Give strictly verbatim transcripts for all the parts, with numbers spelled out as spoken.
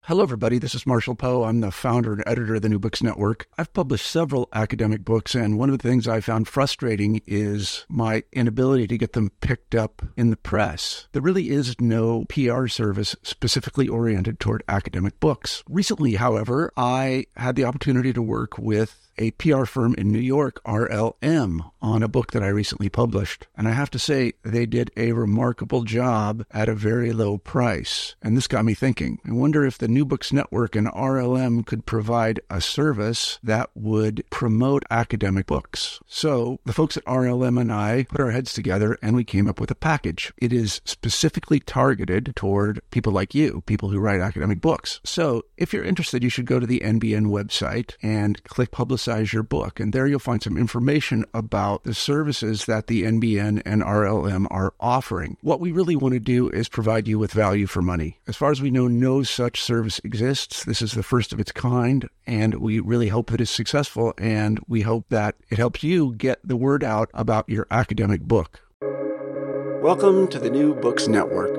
Hello, everybody. This is Marshall Poe. I'm the founder and editor of the New Books Network. I've published several academic books, and one of the things I found frustrating is my inability to get them picked up in the press. There really is no P R service specifically oriented toward academic books. Recently, however, I had the opportunity to work with a P R firm in New York, R L M, on a book that I recently published. And I have to say, they did a remarkable job at a very low price. And this got me thinking. I wonder if the New Books Network and R L M could provide a service that would promote academic books. So the folks at R L M and I put our heads together and we came up with a package. It is specifically targeted toward people like you, people who write academic books. So if you're interested, you should go to the N B N website and click Publicize your book. And there you'll find some information about the services that the N B N and R L M are offering. What we really want to do is provide you with value for money. As far as we know, no such service exists. This is the first of its kind, and we really hope that it's successful, and we hope that it helps you get the word out about your academic book. Welcome to the New Books Network.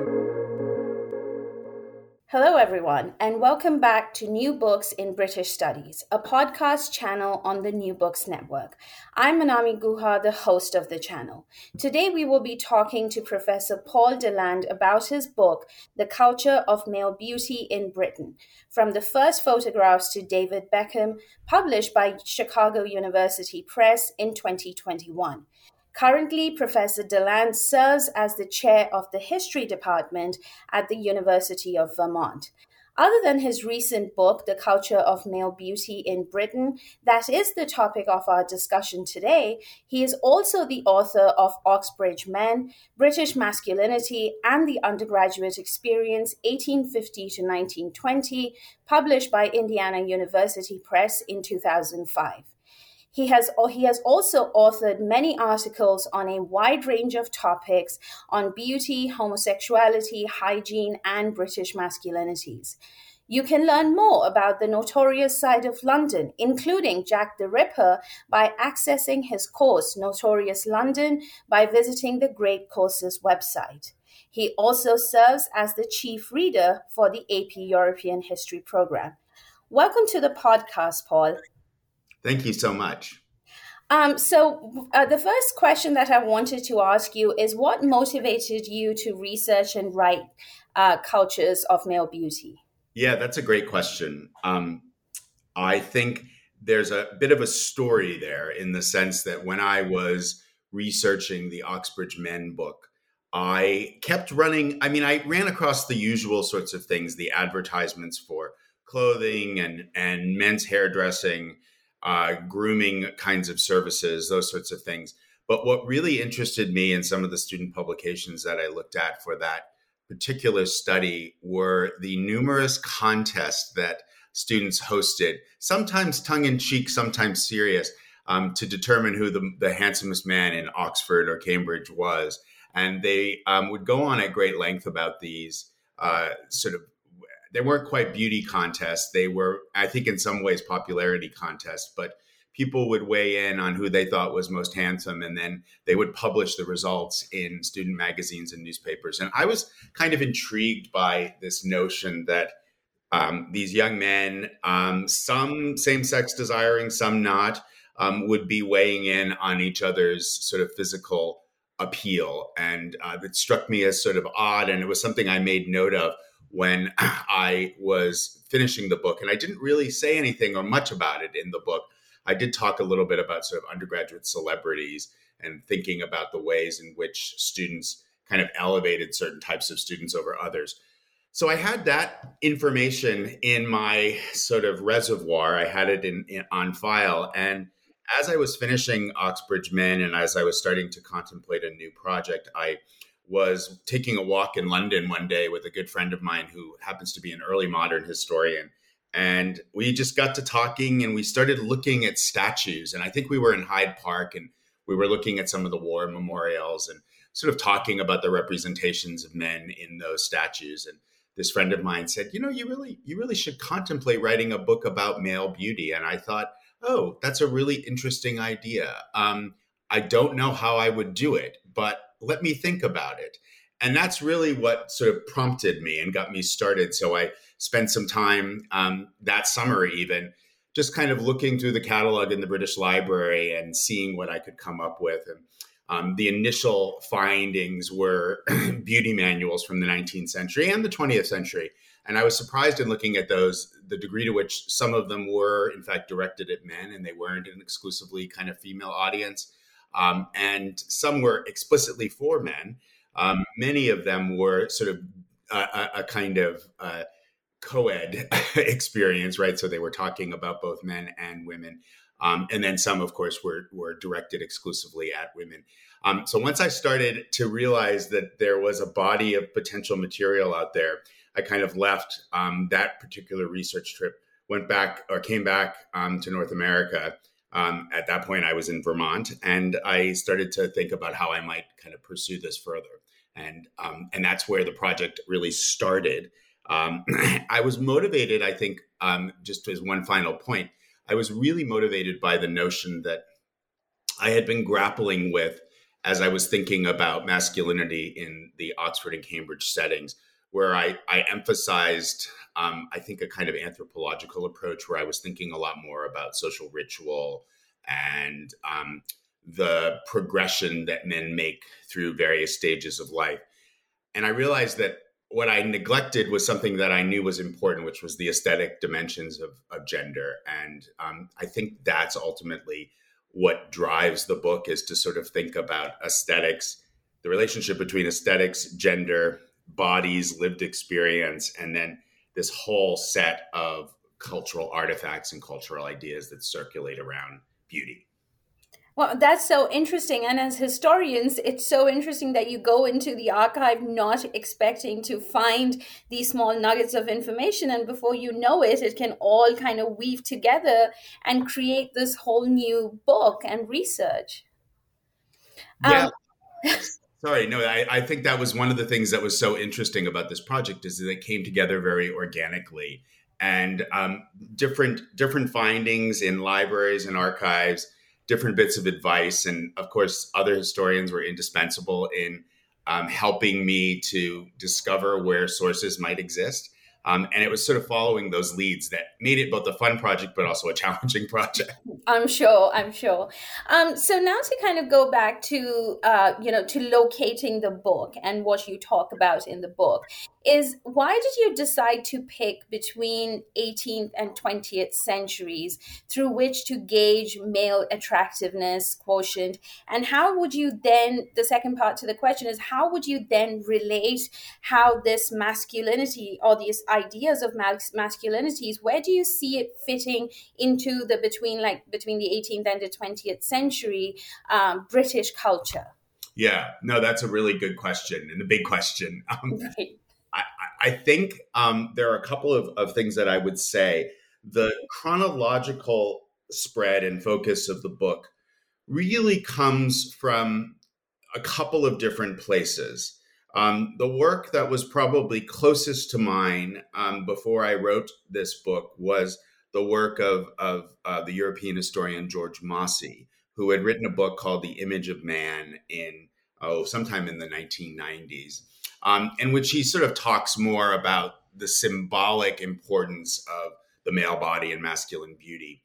Hello, everyone, and welcome back to New Books in British Studies, a podcast channel on the New Books Network. I'm Manami Guha, the host of the channel. Today, we will be talking to Professor Paul Deland about his book, The Culture of Male Beauty in Britain, From the First Photographs to David Beckham, published by Chicago University Press in twenty twenty-one. Currently, Professor Deland serves as the chair of the History Department at the University of Vermont. Other than his recent book, The Culture of Male Beauty in Britain, that is the topic of our discussion today, he is also the author of Oxbridge Men, British Masculinity, and the Undergraduate Experience eighteen fifty to nineteen twenty, published by Indiana University Press in two thousand five. He has, he has also authored many articles on a wide range of topics on beauty, homosexuality, hygiene, and British masculinities. You can learn more about the notorious side of London, including Jack the Ripper, by accessing his course, Notorious London, by visiting the Great Courses website. He also serves as the chief reader for the A P European History program. Welcome to the podcast, Paul. Thank you so much. Um, so uh, the first question that I wanted to ask you is what motivated you to research and write uh, Cultures of Male Beauty? Yeah, that's a great question. Um, I think there's a bit of a story there in the sense that when I was researching the Oxbridge Men book, I kept running. I mean, I ran across the usual sorts of things, the advertisements for clothing and, and men's hairdressing, Uh, grooming kinds of services, those sorts of things. But what really interested me in some of the student publications that I looked at for that particular study were the numerous contests that students hosted, sometimes tongue-in-cheek, sometimes serious, um, to determine who the, the handsomest man in Oxford or Cambridge was. And they um, would go on at great length about these uh, sort of They weren't quite beauty contests. They were, I think, in some ways, popularity contests. But people would weigh in on who they thought was most handsome, and then they would publish the results in student magazines and newspapers. And I was kind of intrigued by this notion that um, these young men, um, some same-sex desiring, some not, um, would be weighing in on each other's sort of physical appeal. And uh, it struck me as sort of odd, and it was something I made note of when I was finishing the book. And I didn't really say anything or much about it in the book. I did talk a little bit about sort of undergraduate celebrities and thinking about the ways in which students kind of elevated certain types of students over others. So I had that information in my sort of reservoir. I had it in, in on file. And as I was finishing Oxbridge Men and as I was starting to contemplate a new project, I was taking a walk in London one day with a good friend of mine who happens to be an early modern historian. And we just got to talking and we started looking at statues. And I think we were in Hyde Park and we were looking at some of the war memorials and sort of talking about the representations of men in those statues. And this friend of mine said, you know, you really, you really should contemplate writing a book about male beauty. And I thought, oh, that's a really interesting idea. Um, I don't know how I would do it, but let me think about it. and that's really what sort of prompted me and got me started. So I spent some time um, that summer even just kind of looking through the catalog in the British Library and seeing what I could come up with. And um, the initial findings were beauty manuals from the nineteenth century and the twentieth century. And I was surprised in looking at those, the degree to which some of them were, in fact, directed at men, and they weren't an exclusively kind of female audience. Um, and some were explicitly for men. Um, many of them were sort of a, a, a kind of uh, co-ed experience, right? So they were talking about both men and women. Um, and then some, of course, were, were directed exclusively at women. Um, so once I started to realize that there was a body of potential material out there, I kind of left um, that particular research trip, went back or came back um, to North America. Um, at that point, I was in Vermont, and I started to think about how I might kind of pursue this further. And um, and that's where the project really started. Um, I was motivated, I think, um, just as one final point, I was really motivated by the notion that I had been grappling with as I was thinking about masculinity in the Oxford and Cambridge settings, where I, I emphasized, um, I think, a kind of anthropological approach where I was thinking a lot more about social ritual and um, the progression that men make through various stages of life. And I realized that what I neglected was something that I knew was important, which was the aesthetic dimensions of, of gender. And um, I think that's ultimately what drives the book, is to sort of think about aesthetics, the relationship between aesthetics, gender, bodies, lived experience, and then this whole set of cultural artifacts and cultural ideas that circulate around beauty. Well, that's so interesting. And as historians, it's so interesting that you go into the archive not expecting to find these small nuggets of information. And before you know it, it can all kind of weave together and create this whole new book and research. Yeah. Um, Sorry, no, I, I think that was one of the things that was so interesting about this project, is that it came together very organically, and um, different different findings in libraries and archives, different bits of advice. And of course, other historians were indispensable in um, helping me to discover where sources might exist. Um, and it was sort of following those leads that made it both a fun project, but also a challenging project. I'm sure, I'm sure. Um, so now to kind of go back to, uh, you know, to locating the book and what you talk about in the book, is why did you decide to pick between eighteenth and twentieth centuries through which to gauge male attractiveness quotient? And how would you then, the second part to the question is, how would you then relate how this masculinity or these ideas of mas- masculinities, where do you see it fitting into the between like between the eighteenth and the twentieth century um, British culture? Yeah, no, that's a really good question, and a big question. Um, right. I, I think um, there are a couple of, of things that I would say. The chronological spread and focus of the book really comes from a couple of different places. Um, the work that was probably closest to mine um, before I wrote this book was the work of, of uh, the European historian George Mosse, who had written a book called The Image of Man in, oh, sometime in the nineteen nineties, um, in which he sort of talks more about the symbolic importance of the male body and masculine beauty.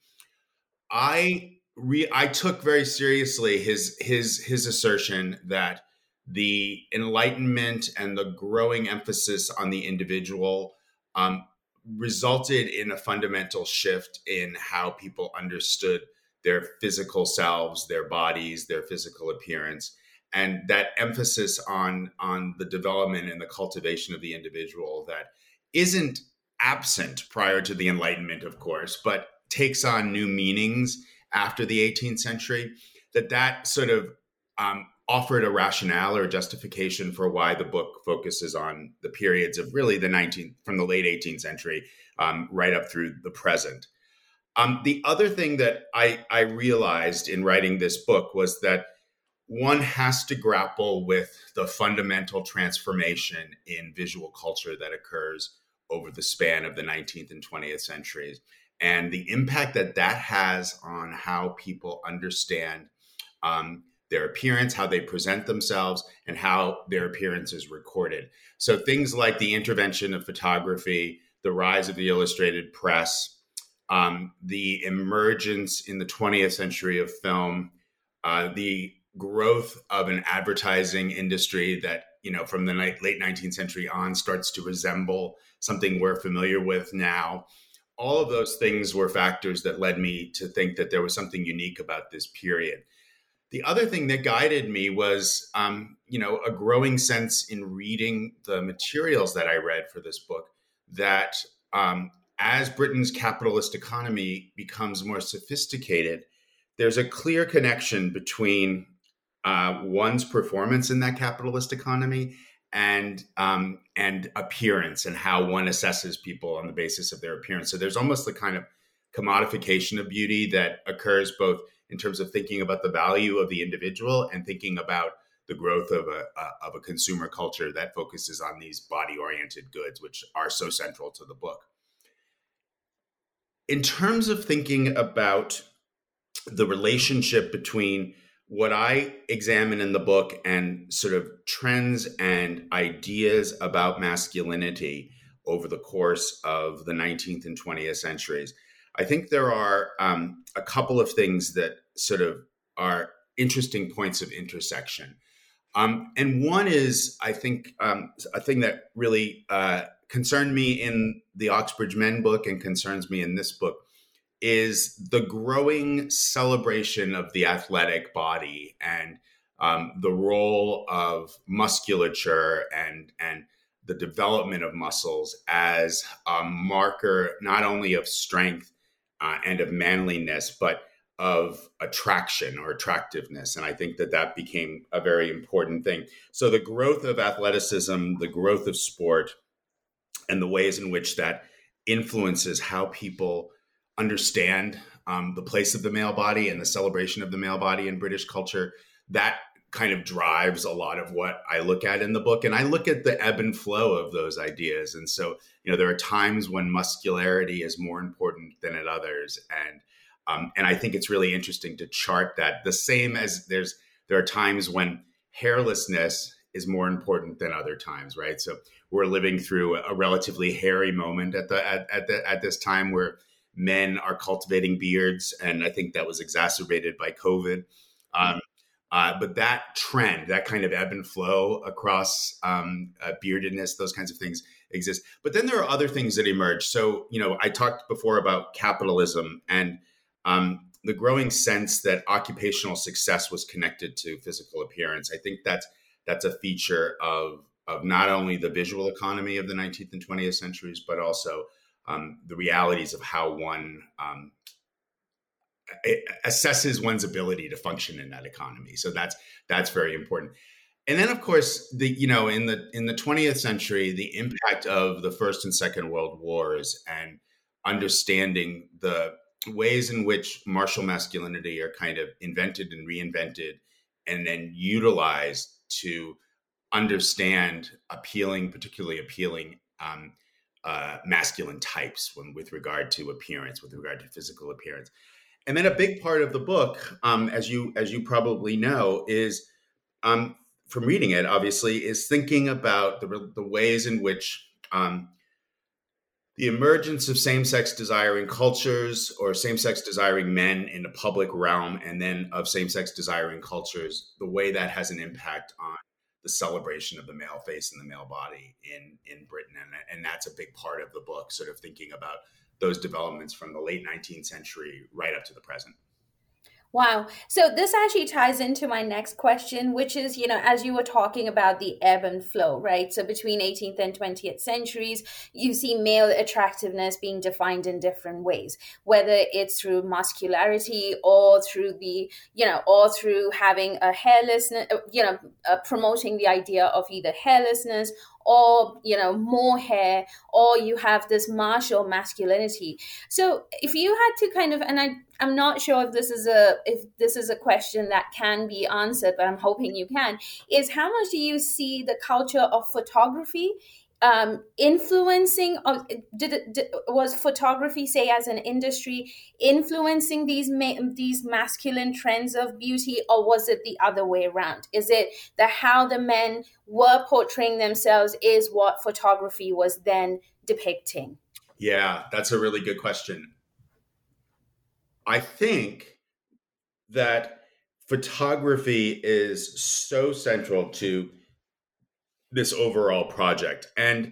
I re- I took very seriously his his his assertion that the Enlightenment and the growing emphasis on the individual um, resulted in a fundamental shift in how people understood their physical selves, their bodies, their physical appearance. And that emphasis on, on the development and the cultivation of the individual that isn't absent prior to the Enlightenment, of course, but takes on new meanings after the eighteenth century, that that sort of um, offered a rationale or justification for why the book focuses on the periods of really the nineteenth, from the late eighteenth century um, right up through the present. Um, the other thing that I, I realized in writing this book was that one has to grapple with the fundamental transformation in visual culture that occurs over the span of the nineteenth and twentieth centuries, and the impact that that has on how people understand um, their appearance, how they present themselves, and how their appearance is recorded. So things like the intervention of photography, the rise of the illustrated press, um, the emergence in the twentieth century of film, uh, the growth of an advertising industry that, you know, from the late nineteenth century on starts to resemble something we're familiar with now. All of those things were factors that led me to think that there was something unique about this period. The other thing that guided me was, um, you know, a growing sense in reading the materials that I read for this book that um, as Britain's capitalist economy becomes more sophisticated, there's a clear connection between uh, one's performance in that capitalist economy and um, and appearance, and how one assesses people on the basis of their appearance. So there's almost the kind of commodification of beauty that occurs both in terms of thinking about the value of the individual and thinking about the growth of a, a of a consumer culture that focuses on these body-oriented goods, which are so central to the book. In terms of thinking about the relationship between what I examine in the book and sort of trends and ideas about masculinity over the course of the nineteenth and twentieth centuries, I think there are um, a couple of things that sort of are interesting points of intersection. Um, and one is, I think, um, a thing that really uh, concerned me in the Oxbridge Men book and concerns me in this book is the growing celebration of the athletic body and um, the role of musculature and, and the development of muscles as a marker not only of strength uh, and of manliness, but of attraction or attractiveness. And I think that that became a very important thing. So the growth of athleticism, the growth of sport, and the ways in which that influences how people understand um, the place of the male body and the celebration of the male body in British culture, that kind of drives a lot of what I look at in the book. And I look at the ebb and flow of those ideas. And so, you know, there are times when muscularity is more important than at others. And Um, and I think it's really interesting to chart that, the same as there's there are times when hairlessness is more important than other times, right? So we're living through a relatively hairy moment at the at at, the, at this time where men are cultivating beards, and I think that was exacerbated by COVID. Um, uh, but that trend, that kind of ebb and flow across um, uh, beardedness, those kinds of things exist. But then there are other things that emerge. So, you know, I talked before about capitalism and Um, the growing sense that occupational success was connected to physical appearance. I think that's that's a feature of of not only the visual economy of the nineteenth and twentieth centuries, but also um, the realities of how one um, assesses one's ability to function in that economy. So that's that's very important. And then, of course, the you know in the in the twentieth century, the impact of the First and Second World Wars and understanding the ways in which martial masculinity are kind of invented and reinvented and then utilized to understand appealing, particularly appealing um, uh, masculine types when, with regard to appearance, with regard to physical appearance. And then a big part of the book, um, as you as you probably know, is um, from reading it, obviously, is thinking about the, the ways in which um, the emergence of same-sex desiring cultures or same-sex desiring men in the public realm, and then of same-sex desiring cultures, the way that has an impact on the celebration of the male face and the male body in, in Britain. And, and that's a big part of the book, sort of thinking about those developments from the late nineteenth century right up to the present. Wow. So this actually ties into my next question, which is, you know, as you were talking about the ebb and flow, right? So between eighteenth and twentieth centuries, you see male attractiveness being defined in different ways, whether it's through muscularity or through the, you know, or through having a hairlessness, you know, uh, promoting the idea of either hairlessness or, you know, more hair, or you have this martial masculinity. So if you had to kind of, and I, I'm not sure if this is a if this is a question that can be answered, but I'm hoping you can, is how much do you see the culture of photography um, influencing, or did it did, was photography, say as an industry, influencing these ma- these masculine trends of beauty, or was it the other way around? Is it that how the men were portraying themselves is what photography was then depicting? Yeah, that's a really good question. I think that photography is so central to this overall project. And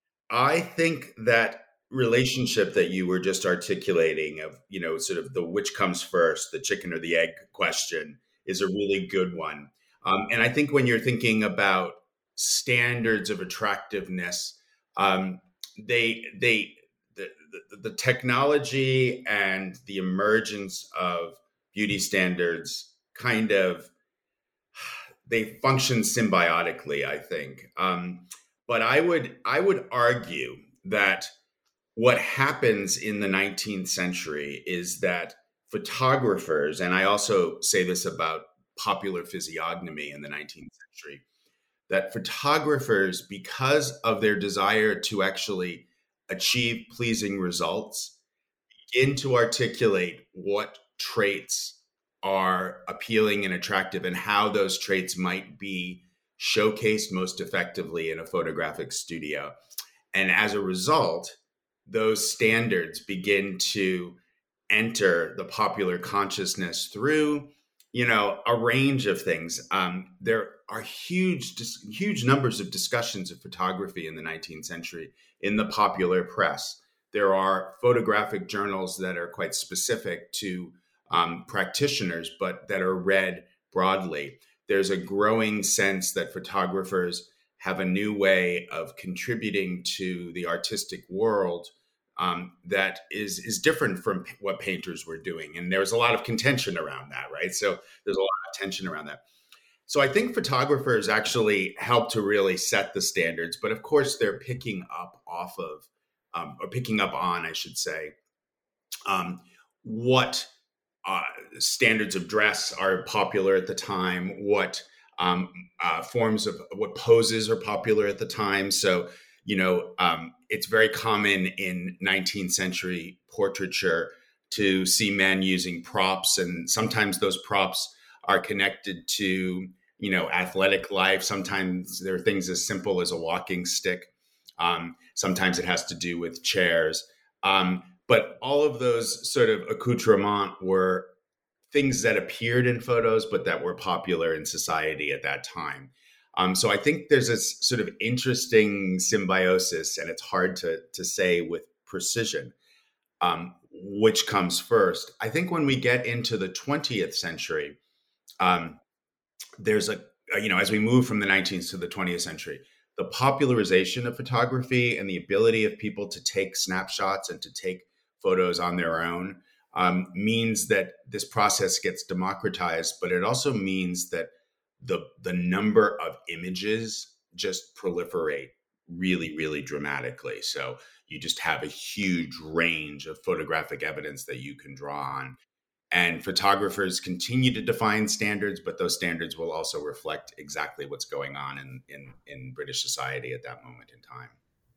I think that relationship that you were just articulating of, you know, sort of the which comes first, the chicken or the egg question, is a really good one. Um, and I think when you're thinking about standards of attractiveness, um, they they the, the the technology and the emergence of beauty standards kind of they function symbiotically, I think. Um, but I would I would argue that what happens in the nineteenth century is that photographers, and I also say this about popular physiognomy in the nineteenth century, that photographers, because of their desire to actually achieve pleasing results, begin to articulate what traits are appealing and attractive and how those traits might be showcased most effectively in a photographic studio. And as a result, those standards begin to enter the popular consciousness through, you know, a range of things. Um, there are huge, dis- huge numbers of discussions of photography in the nineteenth century in the popular press. There are photographic journals that are quite specific to um, practitioners, but that are read broadly. There's a growing sense that photographers have a new way of contributing to the artistic world um, that is is different from p- what painters were doing. And there was a lot of contention around that, right? So there's a lot of tension around that. So I think photographers actually help to really set the standards, but of course they're picking up off of, um, or picking up on, I should say, um, what uh, standards of dress are popular at the time, what um, uh, forms of what poses are popular at the time. So, you know, um, it's very common in nineteenth century portraiture to see men using props, and sometimes those props are connected to, you know, athletic life. Sometimes there are things as simple as a walking stick. Um, sometimes it has to do with chairs. Um, but all of those sort of accoutrements were things that appeared in photos, but that were popular in society at that time. Um, so I think there's this sort of interesting symbiosis, and it's hard to, to say with precision um, which comes first. I think when we get into the twentieth century, um, there's a, you know, as we move from the nineteenth to the twentieth century, the popularization of photography and the ability of people to take snapshots and to take photos on their own um, means that this process gets democratized, but it also means that the the number of images just proliferate really, really dramatically. So you just have a huge range of photographic evidence that you can draw on. And photographers continue to define standards, but those standards will also reflect exactly what's going on in, in, in British society at that moment in time.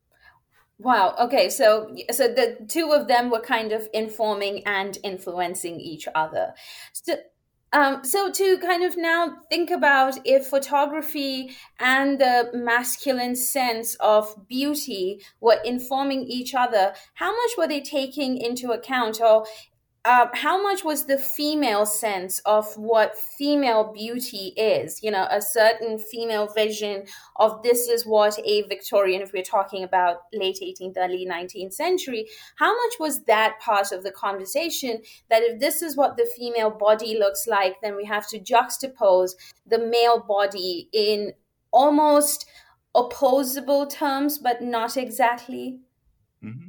Wow. Okay. So, so the two of them were kind of informing and influencing each other. So, um, so to kind of now think about if photography and the masculine sense of beauty were informing each other, how much were they taking into account, or uh, how much was the female sense of what female beauty is? You know, a certain female vision of this is what a Victorian, if we're talking about late eighteenth, early nineteenth century, how much was that part of the conversation? That if this is what the female body looks like, then we have to juxtapose the male body in almost opposable terms, but not exactly. Mm-hmm.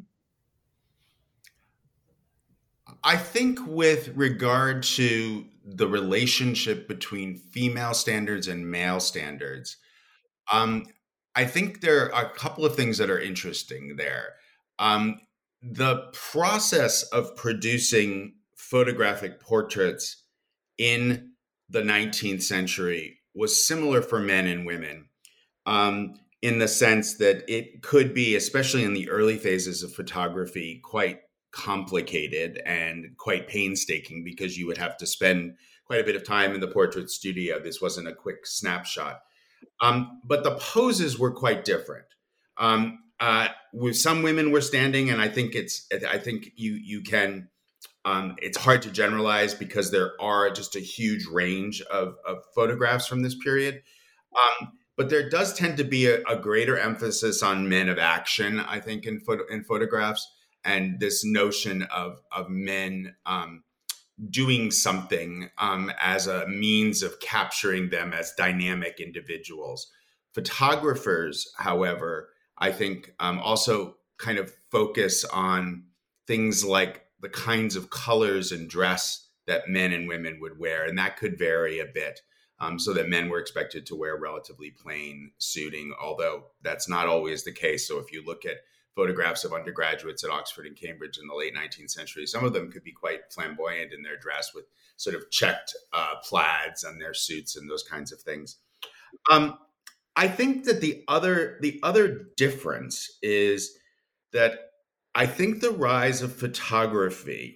I think with regard to the relationship between female standards and male standards, um, I think there are a couple of things that are interesting there. Um, the process of producing photographic portraits in the nineteenth century was similar for men and women. Um, in the sense that it could be, especially in the early phases of photography, quite complicated and quite painstaking because you would have to spend quite a bit of time in the portrait studio. This wasn't a quick snapshot. Um, but the poses were quite different. Um, uh, with some women were standing, and I think it's, I think you you can, um, it's hard to generalize because there are just a huge range of, of photographs from this period. Um, but there does tend to be a, a greater emphasis on men of action, I think, in photo, in photographs, and this notion of of men um, doing something um, as a means of capturing them as dynamic individuals. Photographers, however, I think um, also kind of focus on things like the kinds of colors and dress that men and women would wear, and that could vary a bit. Um, so that men were expected to wear relatively plain suiting, although that's not always the case. So if you look at photographs of undergraduates at Oxford and Cambridge in the late nineteenth century, some of them could be quite flamboyant in their dress with sort of checked uh, plaids on their suits and those kinds of things. Um, I think that the other the other difference is that I think the rise of photography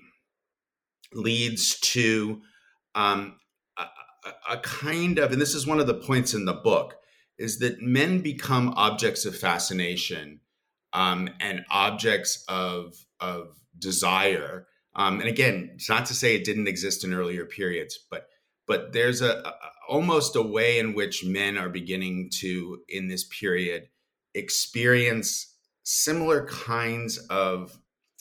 leads to um, a, a kind of, and this is one of the points in the book, is that men become objects of fascination um, and objects of, of desire. Um, and again, it's not to say it didn't exist in earlier periods, but but there's a, a almost a way in which men are beginning to, in this period, experience similar kinds of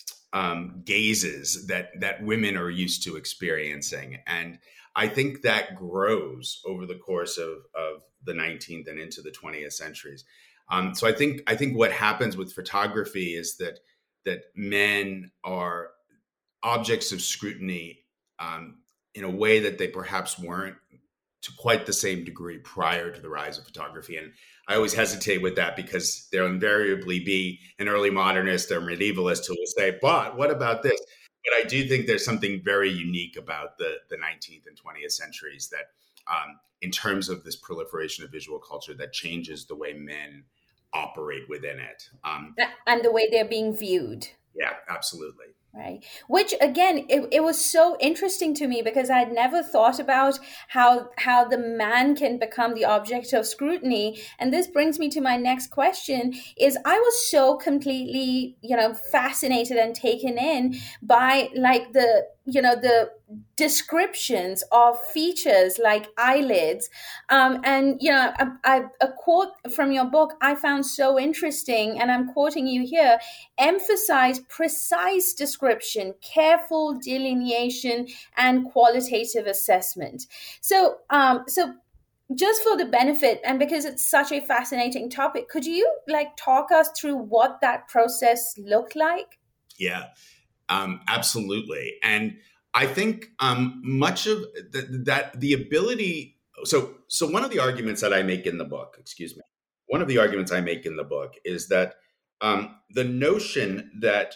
um, gazes that that women are used to experiencing. And I think that grows over the course of, of the nineteenth and into the twentieth centuries. Um, so I think I think what happens with photography is that that men are objects of scrutiny um, in a way that they perhaps weren't to quite the same degree prior to the rise of photography. And I always hesitate with that because there'll invariably be an early modernist or medievalist who will say, but what about this? But I do think there's something very unique about the, the nineteenth and twentieth centuries that um, in terms of this proliferation of visual culture that changes the way men operate within it. Um, and the way they're being viewed. Yeah, absolutely. Right. Which again, it, it was so interesting to me because I'd never thought about how how the man can become the object of scrutiny. And this brings me to my next question is I was so completely, you know, fascinated and taken in by like the, you know, the descriptions of features like eyelids. Um, and, you know, I, I, a quote from your book I found so interesting, and I'm quoting you here, emphasize precise description, careful delineation, and qualitative assessment. So, um, so just for the benefit, and because it's such a fascinating topic, could you like talk us through what that process looked like? Yeah, um, absolutely. And I think um, much of th- that, the ability, so, so one of the arguments that I make in the book, excuse me, one of the arguments I make in the book is that um, the notion that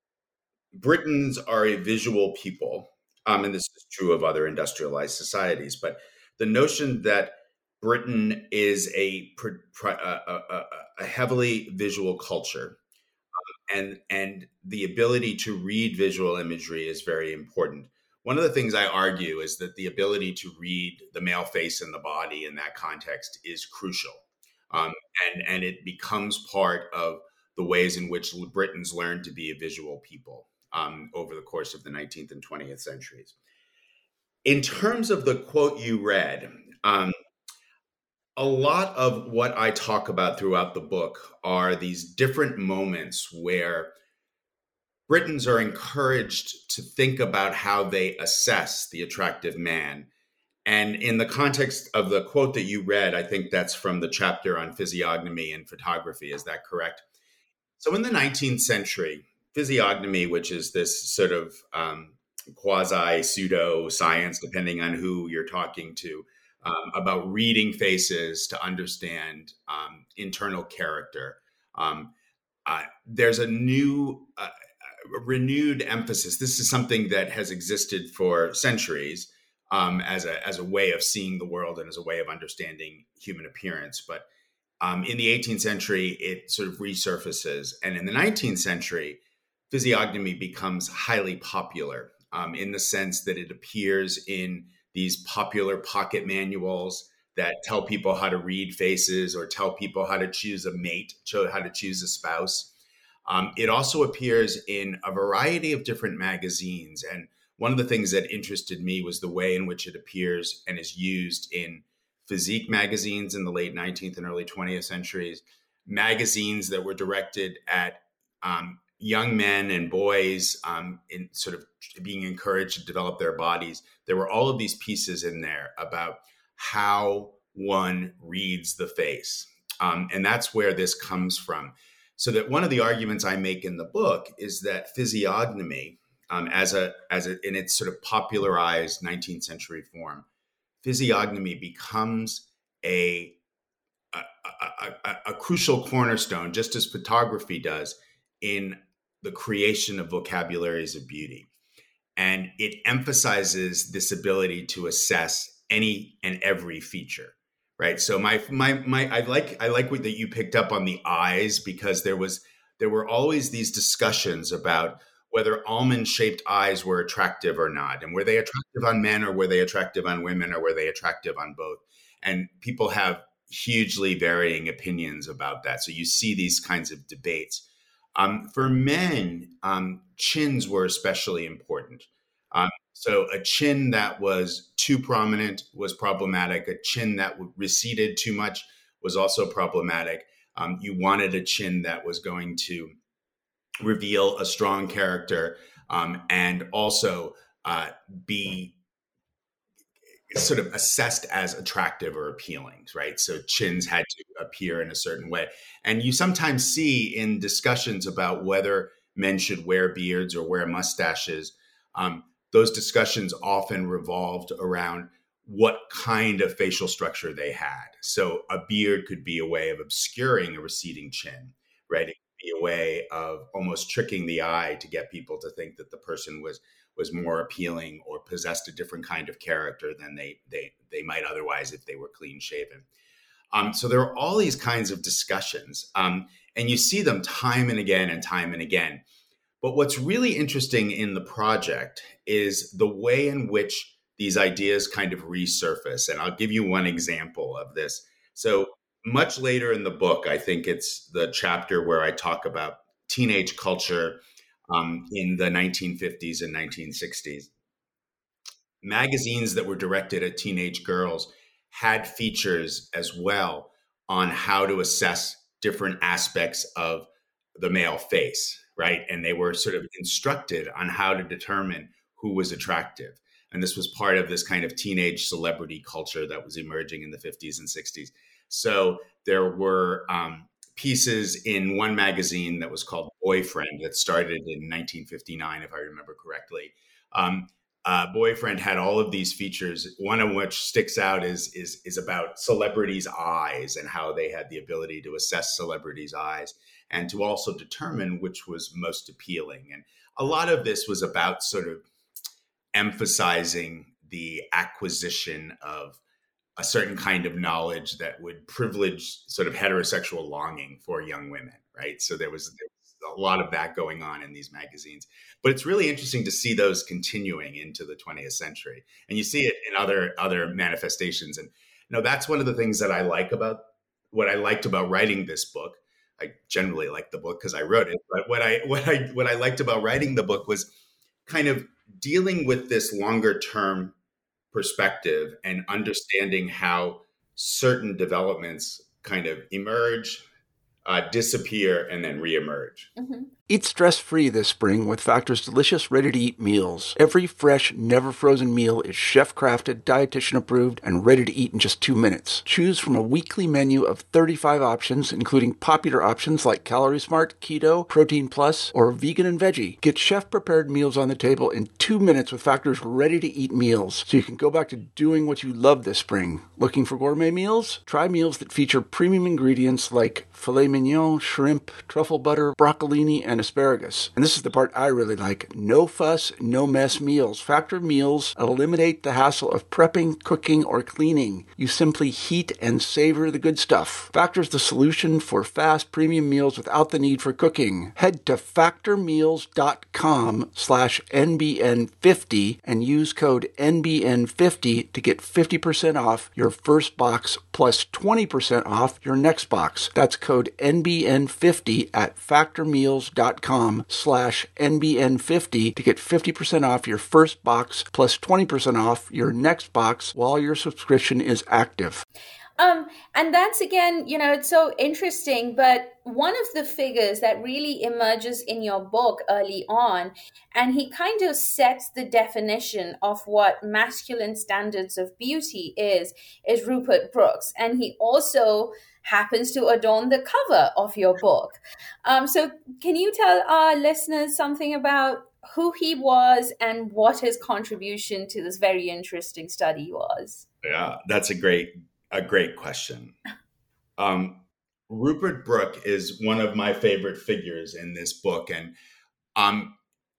Britons are a visual people, um, and this is true of other industrialized societies, but the notion that Britain is a, a, a, a heavily visual culture, um, and and the ability to read visual imagery is very important. One of the things I argue is that the ability to read the male face and the body in that context is crucial, um, and and it becomes part of the ways in which Britons learn to be a visual people um, over the course of the nineteenth and twentieth centuries. In terms of the quote you read, um, a lot of what I talk about throughout the book are these different moments where Britons are encouraged to think about how they assess the attractive man. And in the context of the quote that you read, I think that's from the chapter on physiognomy and photography. Is that correct? So in the nineteenth century, physiognomy, which is this sort of um, quasi-pseudo science, depending on who you're talking to, um, about reading faces to understand um, internal character. Um, uh, there's a new, uh, renewed emphasis. This is something that has existed for centuries um, as a as a way of seeing the world and as a way of understanding human appearance. But Um, in the eighteenth century, it sort of resurfaces. And in the nineteenth century, physiognomy becomes highly popular um, in the sense that it appears in these popular pocket manuals that tell people how to read faces or tell people how to choose a mate, show how to choose a spouse. Um, it also appears in a variety of different magazines. And one of the things that interested me was the way in which it appears and is used in physique magazines in the late nineteenth and early twentieth centuries, magazines that were directed at um, young men and boys um, in sort of being encouraged to develop their bodies. There were all of these pieces in there about how one reads the face. Um, and that's where this comes from. So that one of the arguments I make in the book is that physiognomy, um, as a as a in its sort of popularized nineteenth century form, physiognomy becomes a a, a, a a crucial cornerstone, just as photography does, in the creation of vocabularies of beauty. And it emphasizes this ability to assess any and every feature. Right. So my my my I like I like what that you picked up on the eyes, because there was there were always these discussions about whether almond-shaped eyes were attractive or not, and were they attractive on men or were they attractive on women or were they attractive on both? And people have hugely varying opinions about that. So you see these kinds of debates. Um, for men, um, chins were especially important. Um, so a chin that was too prominent was problematic. A chin that receded too much was also problematic. Um, you wanted a chin that was going to reveal a strong character um, and also uh, be sort of assessed as attractive or appealing, right? So chins had to appear in a certain way. And you sometimes see in discussions about whether men should wear beards or wear mustaches, um, those discussions often revolved around what kind of facial structure they had. So a beard could be a way of obscuring a receding chin, right? It could be a way of almost tricking the eye to get people to think that the person was was more appealing or possessed a different kind of character than they they they might otherwise if they were clean shaven. Um, so there are all these kinds of discussions, um, and you see them time and again and time and again. But what's really interesting in the project is the way in which these ideas kind of resurface. And I'll give you one example of this. So much later in the book, I think it's the chapter where I talk about teenage culture um, in the nineteen fifties and nineteen sixties. Magazines that were directed at teenage girls had features as well on how to assess different aspects of the male face, right? And they were sort of instructed on how to determine who was attractive. And this was part of this kind of teenage celebrity culture that was emerging in the fifties and sixties. So there were um, pieces in one magazine that was called Boyfriend that started in nineteen fifty-nine, if I remember correctly. Um, uh, Boyfriend had all of these features, one of which sticks out is, is, is about celebrities' eyes and how they had the ability to assess celebrities' eyes and to also determine which was most appealing. And a lot of this was about sort of emphasizing the acquisition of a certain kind of knowledge that would privilege sort of heterosexual longing for young women, right? So there was, there was a lot of that going on in these magazines. But it's really interesting to see those continuing into the twentieth century. And you see it in other other manifestations. And you know, that's one of the things that I like about what I liked about writing this book. I generally like the book because I wrote it. But what I what I what I liked about writing the book was kind of dealing with this longer term perspective and understanding how certain developments kind of emerge, uh, disappear, and then reemerge. Mm-hmm. Eat stress-free this spring with Factor's delicious ready-to-eat meals. Every fresh, never-frozen meal is chef-crafted, dietitian-approved, and ready to eat in just two minutes. Choose from a weekly menu of thirty-five options, including popular options like Calorie Smart, Keto, Protein Plus, or Vegan and Veggie. Get chef-prepared meals on the table in two minutes with Factor's ready-to-eat meals, so you can go back to doing what you love this spring. Looking for gourmet meals? Try meals that feature premium ingredients like filet mignon, shrimp, truffle butter, broccolini, and and asparagus. And this is the part I really like. No fuss, no mess meals. Factor meals eliminate the hassle of prepping, cooking, or cleaning. You simply heat and savor the good stuff. Factor's the solution for fast premium meals without the need for cooking. Head to factormeals.com slash NBN50 and use code N B N fifty to get fifty percent off your first box plus twenty percent off your next box. That's code N B N fifty at factormeals.com slash NBN50 to get fifty percent off your first box plus twenty percent off your next box while your subscription is active. Um, and that's, again, you know, it's so interesting, but one of the figures that really emerges in your book early on, and he kind of sets the definition of what masculine standards of beauty is, is Rupert Brooke. And he also happens to adorn the cover of your book. Um, so can you tell our listeners something about who he was and what his contribution to this very interesting study was? Yeah, that's a great A great question. Um, Rupert Brooke is one of my favorite figures in this book. And um,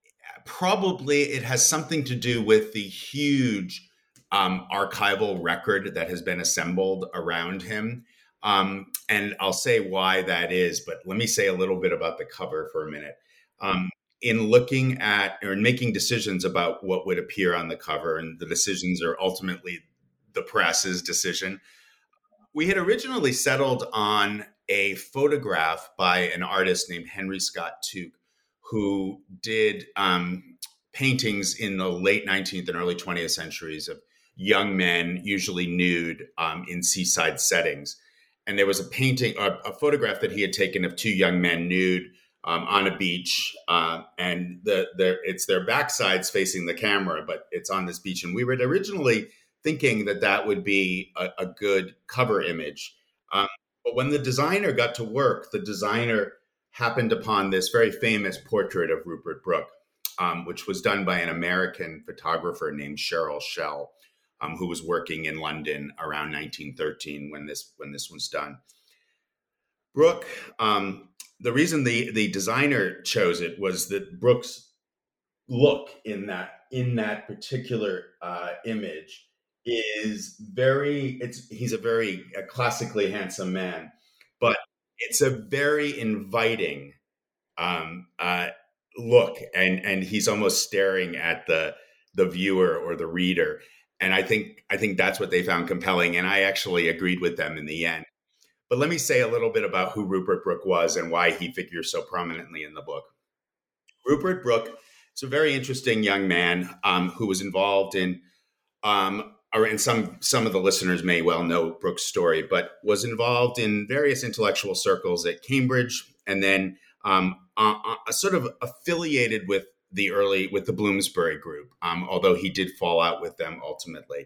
probably it has something to do with the huge um, archival record that has been assembled around him. Um, and I'll say why that is, but let me say a little bit about the cover for a minute. Um, in looking at or making decisions about what would appear on the cover, and the decisions are ultimately the press's decision, we had originally settled on a photograph by an artist named Henry Scott Tuke, who did um, paintings in the late nineteenth and early twentieth centuries of young men, usually nude, um, in seaside settings. And there was a painting, a, a photograph that he had taken of two young men nude um, on a beach, uh, and the, the it's their backsides facing the camera, but it's on this beach. And we were originally thinking that that would be a, a good cover image. Um, but when the designer got to work, the designer happened upon this very famous portrait of Rupert Brooke, um, which was done by an American photographer named Cheryl Shell, um, who was working in London around nineteen thirteen when this when this was done. Brooke, um, the reason the, the designer chose it was that Brooke's look in that in that particular uh, image is very, it's, he's a very a classically handsome man, but it's a very inviting um, uh, look. And, and he's almost staring at the, the viewer or the reader. And I think, I think that's what they found compelling. And I actually agreed with them in the end. But let me say a little bit about who Rupert Brooke was and why he figures so prominently in the book. Rupert Brooke is a very interesting young man um, who was involved in, um, or and some some of the listeners may well know Brooke's story, but was involved in various intellectual circles at Cambridge, and then um, uh, uh, sort of affiliated with the early with the Bloomsbury Group, um, although he did fall out with them ultimately.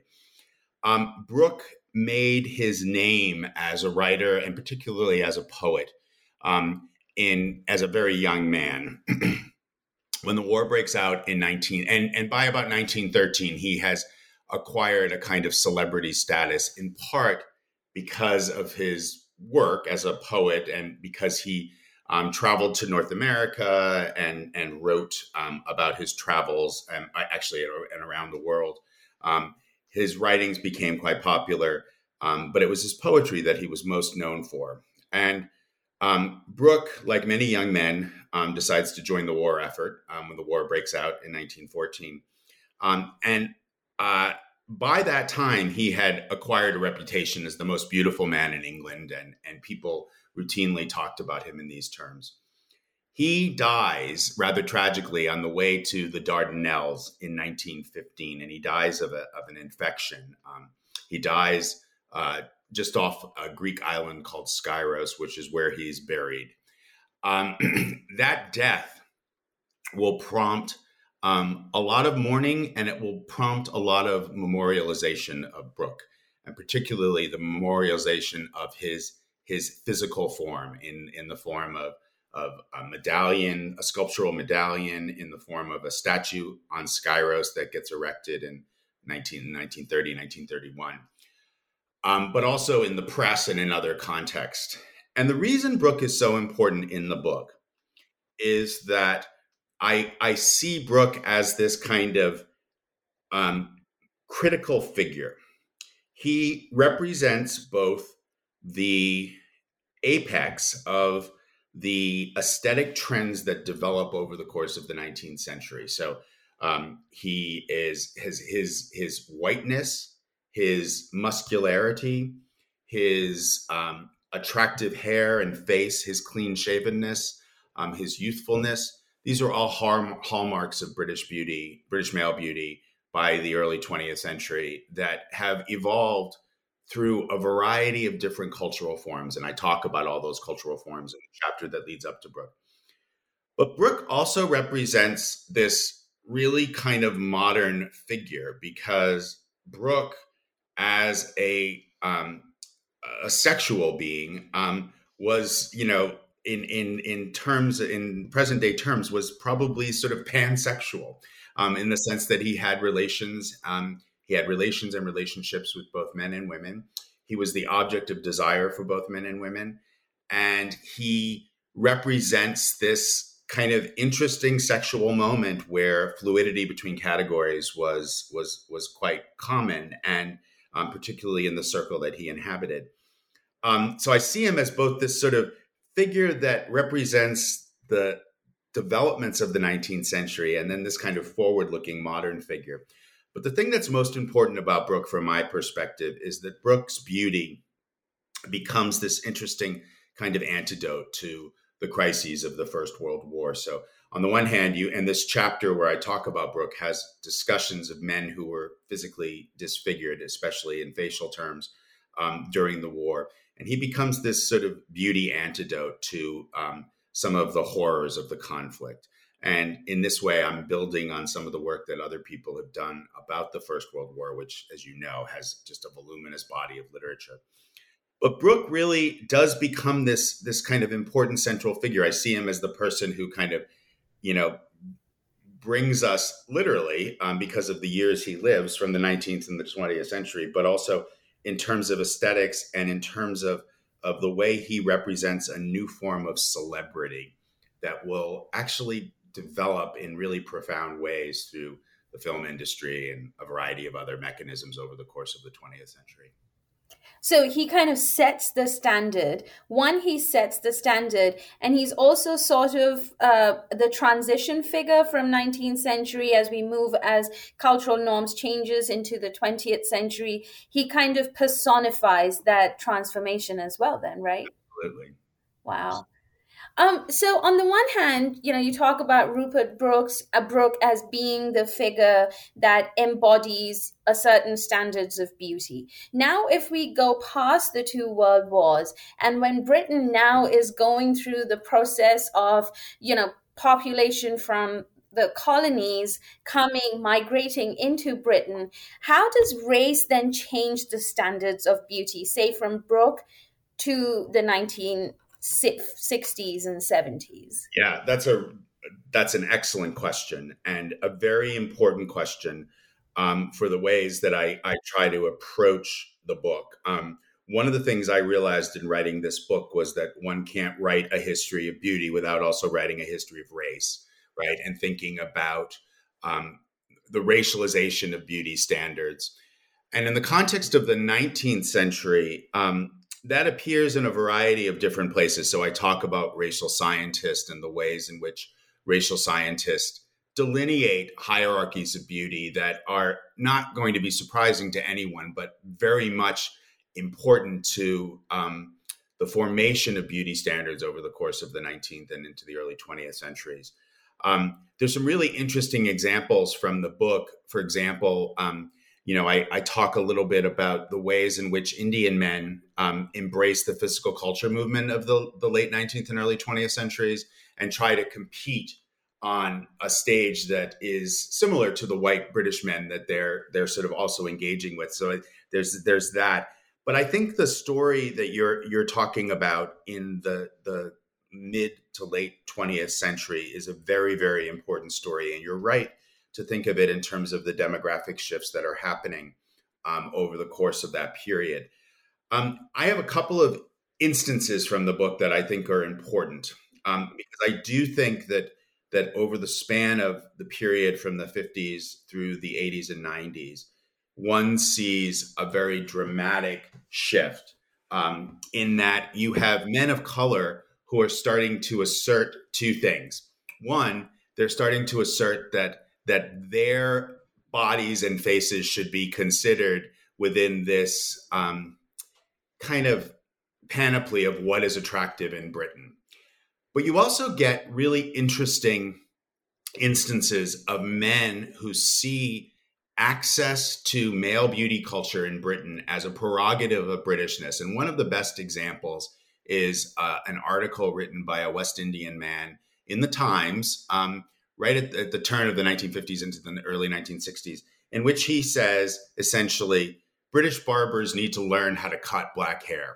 Um, Brooke made his name as a writer and particularly as a poet um, in as a very young man. When the war breaks out in nineteen and and by about nineteen thirteen, he has acquired a kind of celebrity status, in part because of his work as a poet and because he um, traveled to North America and and wrote um, about his travels and actually and around the world. Um, his writings became quite popular, um, but it was his poetry that he was most known for. And um, Brooke, like many young men, um, decides to join the war effort um, when the war breaks out in nineteen fourteen. Um, and Uh, by that time, he had acquired a reputation as the most beautiful man in England, and, and people routinely talked about him in these terms. He dies rather tragically on the way to the Dardanelles in nineteen fifteen, and he dies of, a, of an infection. Um, he dies uh, just off a Greek island called Skyros, which is where he's buried. Um, that death will prompt um, a lot of mourning, and it will prompt a lot of memorialization of Brooke, and particularly the memorialization of his his physical form in, in the form of, of a medallion, a sculptural medallion in the form of a statue on Skyros that gets erected in nineteen, nineteen thirty, nineteen thirty-one, um, but also in the press and in other contexts. And the reason Brooke is so important in the book is that I I see Brooke as this kind of um, critical figure. He represents both the apex of the aesthetic trends that develop over the course of the nineteenth century. So um, he is his his his whiteness, his muscularity, his um, attractive hair and face, his clean shavenness, um, his youthfulness. These are all hall- hallmarks of British beauty, British male beauty by the early twentieth century that have evolved through a variety of different cultural forms. And I talk about all those cultural forms in the chapter that leads up to Brooke. But Brooke also represents this really kind of modern figure because Brooke, as a um, a sexual being, um, was, you know, in in in terms in present day terms, was probably sort of pansexual um, in the sense that he had relations. Um, he had relations and relationships with both men and women. He was the object of desire for both men and women, and he represents this kind of interesting sexual moment where fluidity between categories was was was quite common, and um, particularly in the circle that he inhabited. Um, so I see him as both this sort of figure that represents the developments of the nineteenth century and then this kind of forward-looking modern figure. But the thing that's most important about Brooke from my perspective is that Brooke's beauty becomes this interesting kind of antidote to the crises of the First World War. So on the one hand, you and this chapter where I talk about Brooke has discussions of men who were physically disfigured, especially in facial terms, um, during the war. And he becomes this sort of beauty antidote to um, some of the horrors of the conflict. And in this way, I'm building on some of the work that other people have done about the First World War, which, as you know, has just a voluminous body of literature. But Brooke really does become this, this kind of important central figure. I see him as the person who kind of, you know, brings us literally, um, because of the years he lives, from the nineteenth and the twentieth century, but also in terms of aesthetics and in terms of, of the way he represents a new form of celebrity that will actually develop in really profound ways through the film industry and a variety of other mechanisms over the course of the twentieth century. So he kind of sets the standard. One, he sets the standard, and he's also sort of uh, the transition figure from nineteenth century as we move, as cultural norms changes into the twentieth century. He kind of personifies that transformation as well then, right? Absolutely. Wow. Um, so on the one hand, you know, you talk about Rupert Brooks, uh, Brooke as being the figure that embodies a certain standards of beauty. Now, if we go past the two world wars, and when Britain now is going through the process of, you know, population from the colonies coming, migrating into Britain, how does race then change the standards of beauty, say from Brooke to the nineteen sixties and seventies? Yeah, that's a that's an excellent question, and a very important question um, for the ways that I, I try to approach the book. Um, one of the things I realized in writing this book was that one can't write a history of beauty without also writing a history of race, right? And thinking about um, the racialization of beauty standards. And in the context of the nineteenth century, um, that appears in a variety of different places. So I talk about racial scientists and the ways in which racial scientists delineate hierarchies of beauty that are not going to be surprising to anyone, but very much important to um, the formation of beauty standards over the course of the nineteenth and into the early twentieth centuries. Um, there's some really interesting examples from the book. For example, um, You know, I, I talk a little bit about the ways in which Indian men um, embrace the physical culture movement of the, the late nineteenth and early twentieth centuries and try to compete on a stage that is similar to the white British men that they're they're sort of also engaging with. So there's there's that. But I think the story that you're you're talking about in the the mid to late twentieth century is a very, very important story. And you're right to think of it in terms of the demographic shifts that are happening um, over the course of that period. Um, I have a couple of instances from the book that I think are important. um, because I do think that that over the span of the period from the fifties through the eighties and nineties, one sees a very dramatic shift um, in that you have men of color who are starting to assert two things. One, they're starting to assert that that their bodies and faces should be considered within this um, kind of panoply of what is attractive in Britain. But you also get really interesting instances of men who see access to male beauty culture in Britain as a prerogative of Britishness. And one of the best examples is uh, an article written by a West Indian man in the Times, um, right at the, at the turn of the nineteen fifties into the early nineteen sixties, in which he says, essentially, British barbers need to learn how to cut black hair.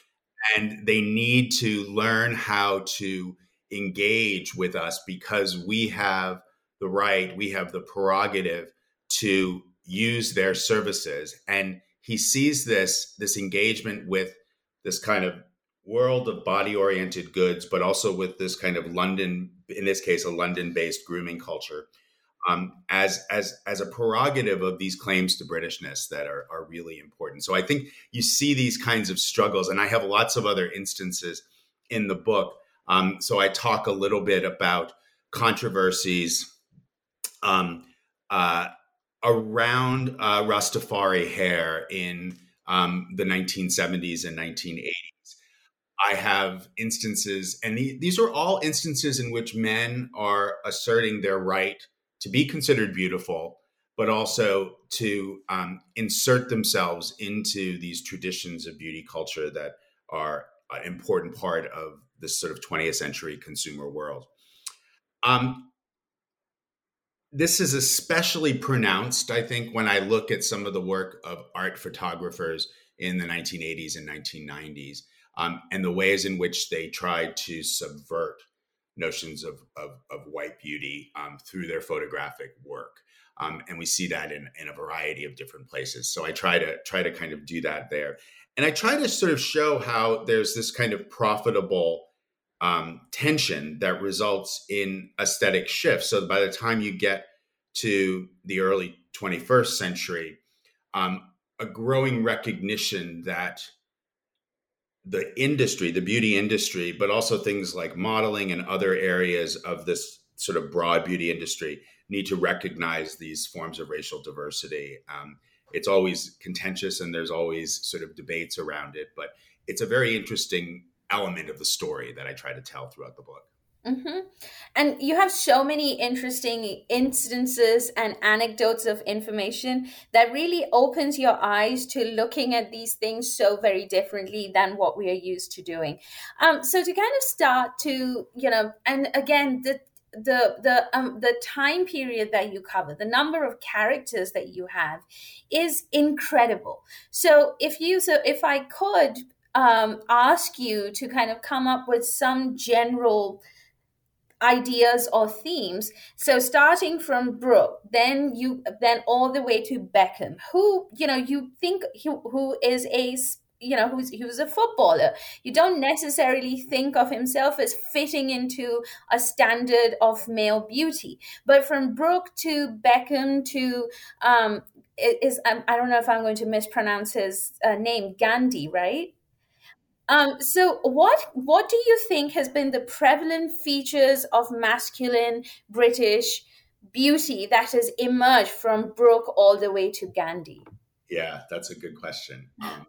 And they need to learn how to engage with us because we have the right, we have the prerogative to use their services. And he sees this, this engagement with this kind of world of body-oriented goods, but also with this kind of London, in this case, a London-based grooming culture, um, as as as a prerogative of these claims to Britishness that are, are really important. So I think you see these kinds of struggles, and I have lots of other instances in the book. Um, so I talk a little bit about controversies um, uh, around uh, Rastafari hair in um, the nineteen seventies and nineteen eighties. I have instances, and these are all instances in which men are asserting their right to be considered beautiful, but also to um, insert themselves into these traditions of beauty culture that are an important part of this sort of twentieth century consumer world. Um, this is especially pronounced, I think, when I look at some of the work of art photographers in the nineteen eighties and nineteen nineties, um, and the ways in which they tried to subvert notions of, of, of white beauty um, through their photographic work. Um, and we see that in, in a variety of different places. So I try to try to kind of do that there. And I try to sort of show how there's this kind of profitable um, tension that results in aesthetic shifts. So by the time you get to the early twenty-first century, um, a growing recognition that the industry, the beauty industry, but also things like modeling and other areas of this sort of broad beauty industry need to recognize these forms of racial diversity. Um, it's always contentious and there's always sort of debates around it, but it's a very interesting element of the story that I try to tell throughout the book. Mm-hmm. And you have so many interesting instances and anecdotes of information that really opens your eyes to looking at these things so very differently than what we are used to doing. Um, so to kind of start to, you know, and again, the the the um the time period that you cover, the number of characters that you have is incredible. So if you so if I could um ask you to kind of come up with some general ideas or themes. So starting from Brooke, then you then all the way to Beckham, who, you know, you think who, who is a you know, who's he was a footballer. You don't necessarily think of himself as fitting into a standard of male beauty. But from Brooke to Beckham to um is um, I don't know if I'm going to mispronounce his uh, name, Gandhi, right? Um, so what what do you think has been the prevalent features of masculine British beauty that has emerged from Brooke all the way to Gandhi? Yeah, that's a good question. Um,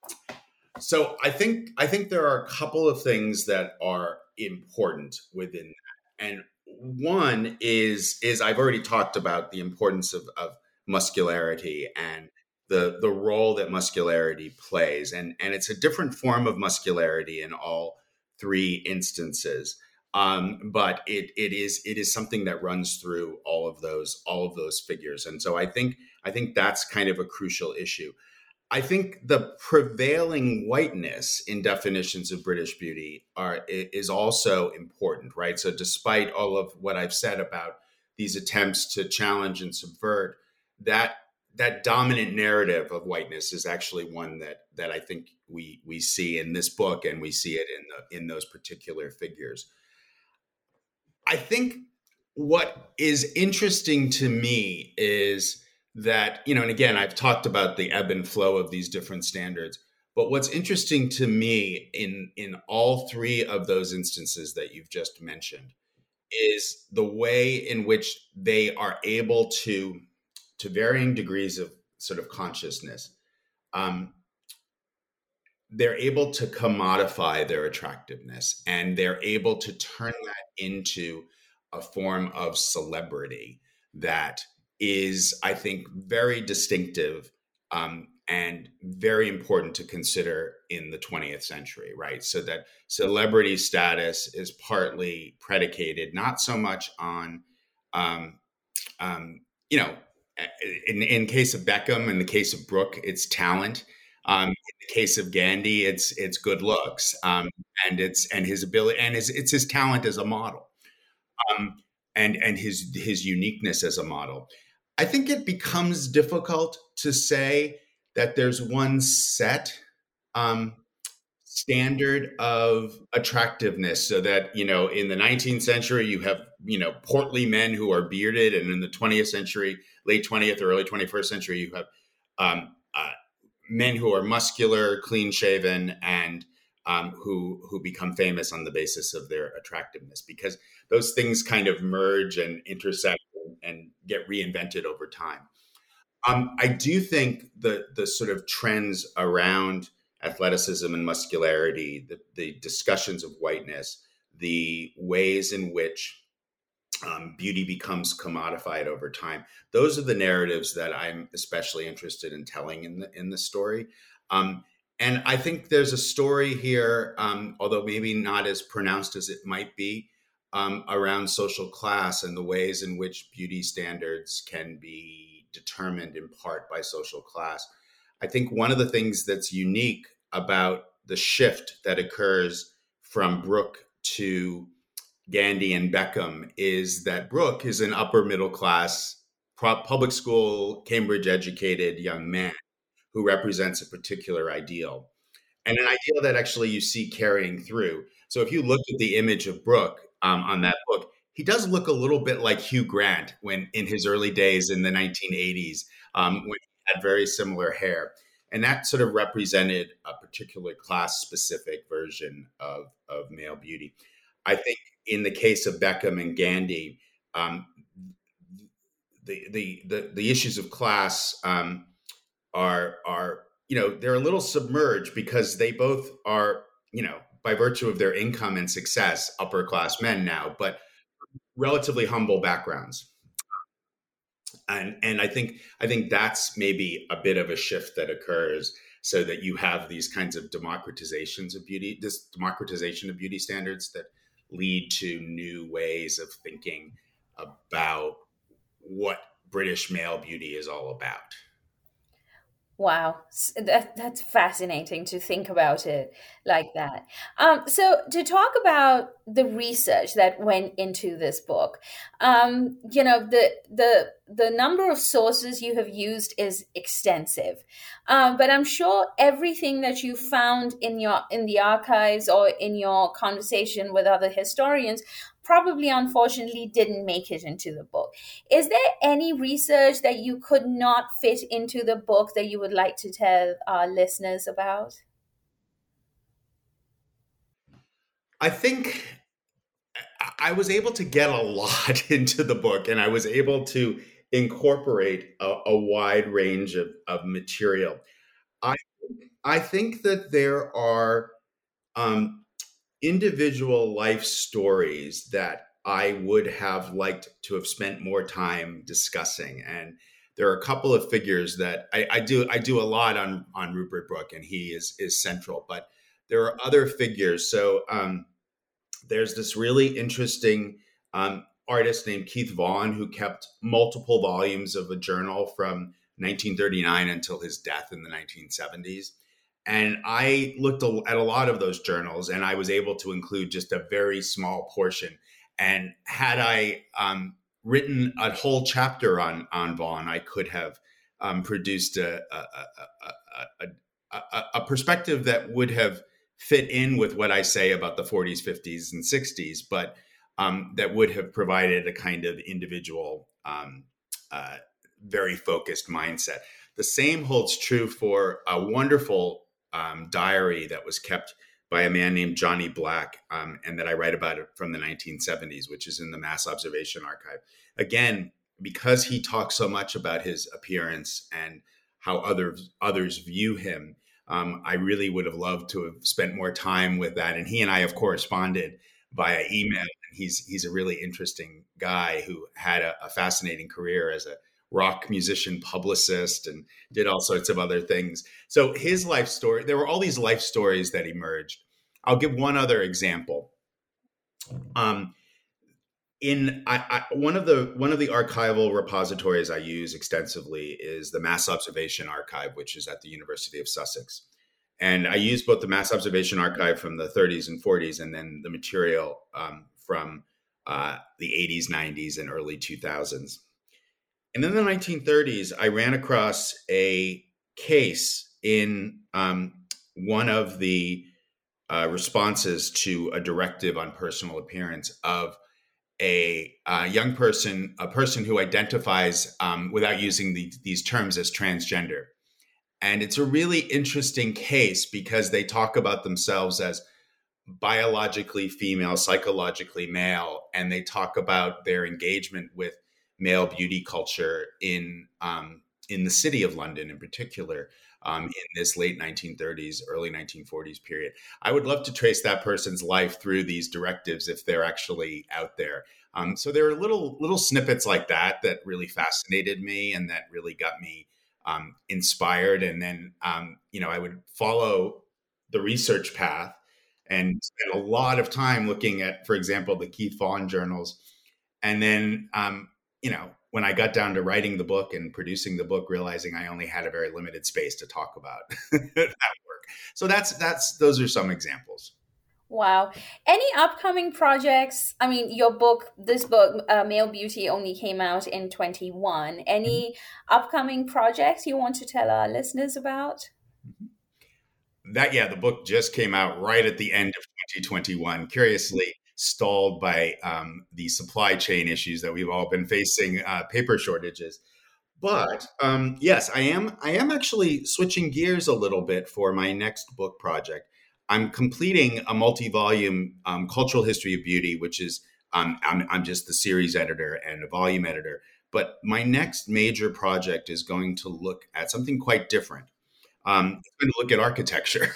so I think I think there are a couple of things that are important within that. And one is is I've already talked about the importance of, of muscularity and the the role that muscularity plays, and and it's a different form of muscularity in all three instances, um, but it it is it is something that runs through all of those all of those figures, and so I think I think that's kind of a crucial issue. I think the prevailing whiteness in definitions of British beauty are is also important, right? So despite all of what I've said about these attempts to challenge and subvert, that that dominant narrative of whiteness is actually one that that I think we we see in this book, and we see it in the in those particular figures. I think what is interesting to me is that, you know, and again, I've talked about the ebb and flow of these different standards, but what's interesting to me in, in all three of those instances that you've just mentioned is the way in which they are able to, to varying degrees of sort of consciousness, um, they're able to commodify their attractiveness, and they're able to turn that into a form of celebrity that is, I think, very distinctive, um, and very important to consider in the twentieth century, right? So that celebrity status is partly predicated not so much on, um, um, you know, in, in case of Beckham, in the case of Brooke, it's talent. Um, in the case of Gandhi, it's it's good looks, um, and it's and his ability, and his it's his talent as a model, um, and and his his uniqueness as a model. I think it becomes difficult to say that there's one set um, standard of attractiveness, so that, you know, in the nineteenth century you have, you know, portly men who are bearded, and in the twentieth century, late twentieth or early twenty-first century, you have um, uh, men who are muscular, clean shaven, and um, who who become famous on the basis of their attractiveness, because those things kind of merge and intersect and get reinvented over time. Um, I do think the the sort of trends around athleticism and muscularity, the, the discussions of whiteness, the ways in which um, beauty becomes commodified over time, those are the narratives that I'm especially interested in telling in the in the story. Um, and I think there's a story here, um, although maybe not as pronounced as it might be, um, around social class and the ways in which beauty standards can be determined in part by social class. I think one of the things that's unique about the shift that occurs from Brooke to Gandhi and Beckham is that Brooke is an upper middle class, public school, Cambridge educated young man who represents a particular ideal, and an ideal that actually you see carrying through. So if you look at the image of Brooke um, on that book, he does look a little bit like Hugh Grant when in his early days in the nineteen eighties, um, when he had very similar hair. And that sort of represented a particular class-specific version of, of male beauty. I think in the case of Beckham and Gandhi, um, the, the the the issues of class um, are are you know they're a little submerged because they both are, you know, by virtue of their income and success, upper class men now, but relatively humble backgrounds. And and I think I think that's maybe a bit of a shift that occurs, so that you have these kinds of democratizations of beauty, this democratization of beauty standards that lead to new ways of thinking about what British male beauty is all about. Wow, that, that's fascinating to think about it like that. Um, so, to talk about the research that went into this book, um, you know, the the the number of sources you have used is extensive, um, but I'm sure everything that you found in your in the archives or in your conversation with other historians probably unfortunately didn't make it into the book. Is there any research that you could not fit into the book that you would like to tell our listeners about? I think I was able to get a lot into the book, and I was able to incorporate a, a wide range of, of material. I I think that there are um, individual life stories that I would have liked to have spent more time discussing. And there are a couple of figures that I, I do I do a lot on on Rupert Brooke, and he is is central. But there are other figures. So um, there's this really interesting um, artist named Keith Vaughan, who kept multiple volumes of a journal from nineteen thirty-nine until his death in the nineteen seventies. And I looked at a lot of those journals, and I was able to include just a very small portion. And had I um, written a whole chapter on on Vaughan, I could have um, produced a a, a, a, a a perspective that would have fit in with what I say about the forties, fifties, and sixties. But um, that would have provided a kind of individual, um, uh, very focused mindset. The same holds true for a wonderful um, diary that was kept by a man named Johnny Black, um, and that I write about it from the nineteen seventies, which is in the Mass Observation Archive. Again, because he talks so much about his appearance and how others others view him, um, I really would have loved to have spent more time with that. And he and I have corresponded via email. And he's he's a really interesting guy who had a, a fascinating career as a rock musician, publicist, and did all sorts of other things. So his life story, there were all these life stories that emerged. I'll give one other example. Um, in I, I, one of the one of the archival repositories I use extensively is the Mass Observation Archive, which is at the University of Sussex. And I use both the Mass Observation Archive from the thirties and forties, and then the material um, from uh, the eighties, nineties, and early two thousands. And in the nineteen thirties, I ran across a case in um, one of the uh, responses to a directive on personal appearance of a uh, young person, a person who identifies um, without using the, these terms as transgender. And it's a really interesting case because they talk about themselves as biologically female, psychologically male, and they talk about their engagement with male beauty culture in um, in the city of London in particular, um, in this late nineteen thirties, early nineteen forties period. I would love to trace that person's life through these directives if they're actually out there. Um, so there are little little snippets like that that really fascinated me and that really got me um, inspired. And then, um, you know, I would follow the research path and spend a lot of time looking at, for example, the Keith Vaughan journals. And then, um, you know, when I got down to writing the book and producing the book, realizing I only had a very limited space to talk about that work. So that's, that's, those are some examples. Wow. Any upcoming projects? I mean, your book, this book, uh, Male Beauty, only came out in twenty-one. Any upcoming projects you want to tell our listeners about? That, yeah, the book just came out right at the end of twenty twenty-one. Curiously, stalled by um, the supply chain issues that we've all been facing, uh, paper shortages. But um, yes, I am. I am actually switching gears a little bit for my next book project. I'm completing a multi-volume um, cultural history of beauty, which is um, I'm, I'm just the series editor and a volume editor. But my next major project is going to look at something quite different. Um, it's going to look at architecture,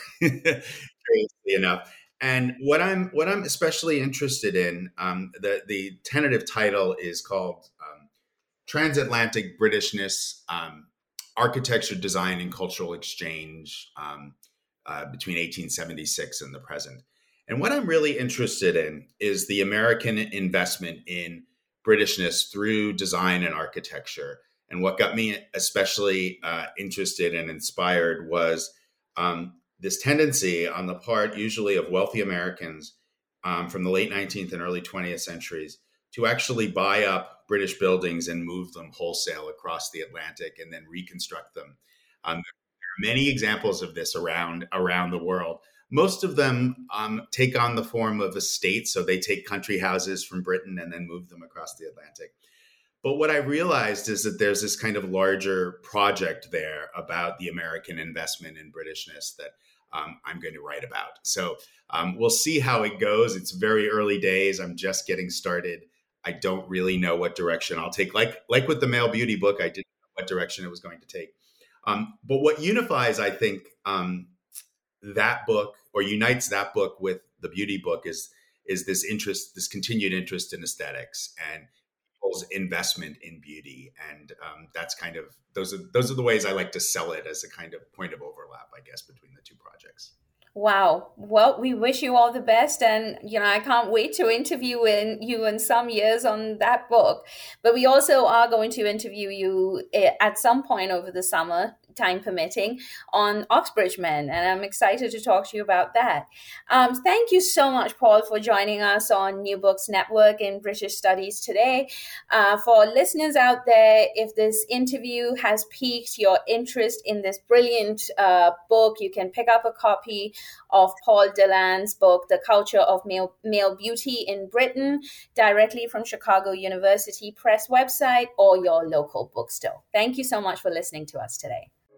curiously enough. And what I'm what I'm especially interested in, um, the the tentative title is called um, Transatlantic Britishness: um, Architecture, Design, and Cultural Exchange um, uh, between eighteen seventy-six and the present. And what I'm really interested in is the American investment in Britishness through design and architecture. And what got me especially uh, interested and inspired was um, this tendency on the part usually of wealthy Americans um, from the late nineteenth and early twentieth centuries to actually buy up British buildings and move them wholesale across the Atlantic and then reconstruct them. Um, there are many examples of this around, around the world. Most of them um, take on the form of estates. So they take country houses from Britain and then move them across the Atlantic. But what I realized is that there's this kind of larger project there about the American investment in Britishness that um, I'm going to write about. So um, we'll see how it goes. It's very early days. I'm just getting started. I don't really know what direction I'll take. Like, like with the Male Beauty book, I didn't know what direction it was going to take. Um, but what unifies, I think, um, that book or unites that book with the beauty book is, is this interest, this continued interest in aesthetics and people's investment in beauty. And um, that's kind of, those are, those are the ways I like to sell it as a kind of point of overlap, I guess, between the two projects. Wow. Well, we wish you all the best. And, you know, I can't wait to interview in, you in some years on that book. But we also are going to interview you at some point over the summer time permitting, on Oxbridge Men, and I'm excited to talk to you about that. Um, thank you so much, Paul, for joining us on New Books Network in British Studies today. Uh, for listeners out there, if this interview has piqued your interest in this brilliant uh, book, you can pick up a copy of Paul Deland's book, The Culture of Male, Male Beauty in Britain, directly from Chicago University Press website or your local bookstore. Thank you so much for listening to us today.